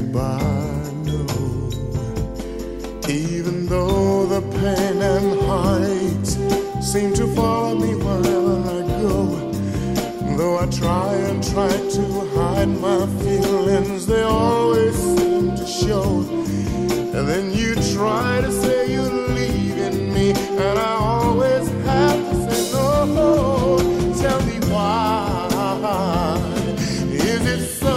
goodbye, no. Even though the pain and heartaches seem to follow me wherever I go, though I try to hide my feelings, they always seem to show. And then you try to say you're leaving me, and I always have to say no. Tell me why. Is it so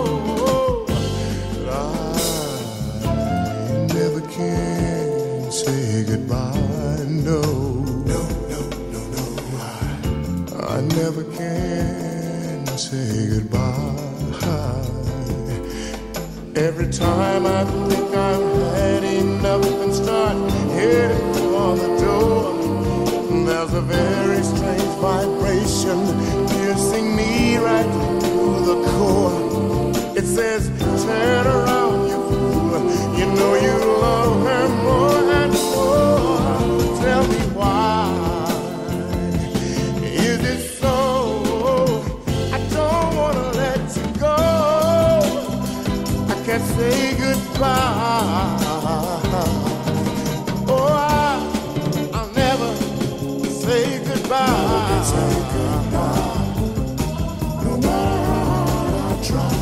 that I never can say goodbye? No. I never can say goodbye. Every time I think I've had enough and start heading for the door, there's a very strange vibration piercing me right through the core. It says, turn around, you fool. You know you love her more and more. Tell me why. Is it so? I don't want to let you go. I can't say goodbye. Oh, I'll never say goodbye. No matter how I try.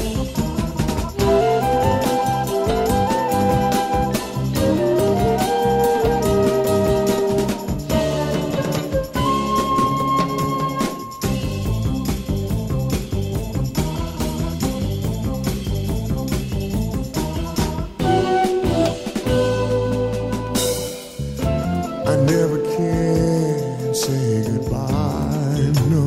I never can say goodbye, no.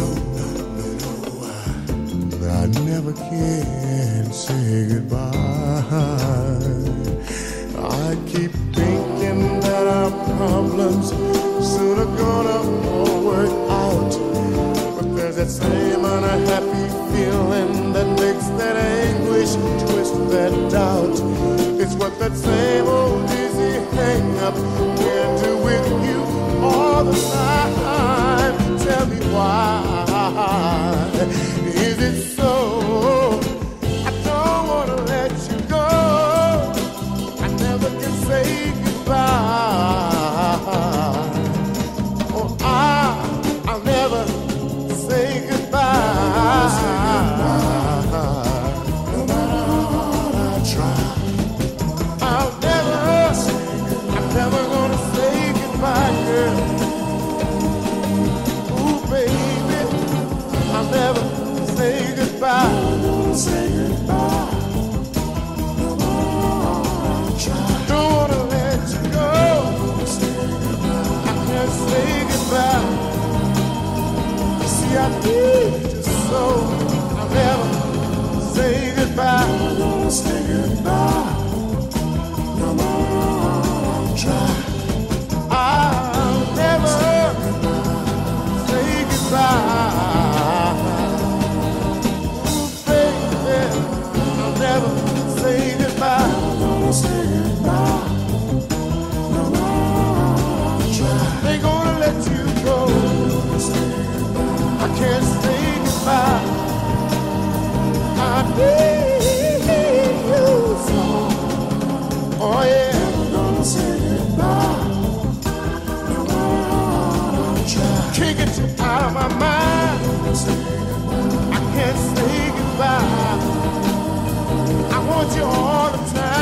I never can say goodbye. I keep thinking that our problems soon are gonna all work out, but there's that same unhappy feeling that makes that anguish twist that doubt. It's what that same old dizzy hang-up can do with you all the time. Tell me why. Is it so? I don't want to let you go. I never can say goodbye. Oh, I'll never say goodbye. No matter how hard I try. I'm never gonna say goodbye, girl. Ooh, baby, I'll never say goodbye. Say goodbye. No more I try. Don't wanna let you go. I can't say goodbye. You see, I need you so. I'll never say goodbye. Say goodbye. No more try. I'll never say goodbye. Ooh, baby, I'll never say goodbye. Say goodbye. No more try. Ain't gonna let you go. I can't say goodbye. I need you so. Oh yeah, I'm gonna say goodbye. No more try. Can't get you out of my mind. I can't say goodbye. I want you all the time.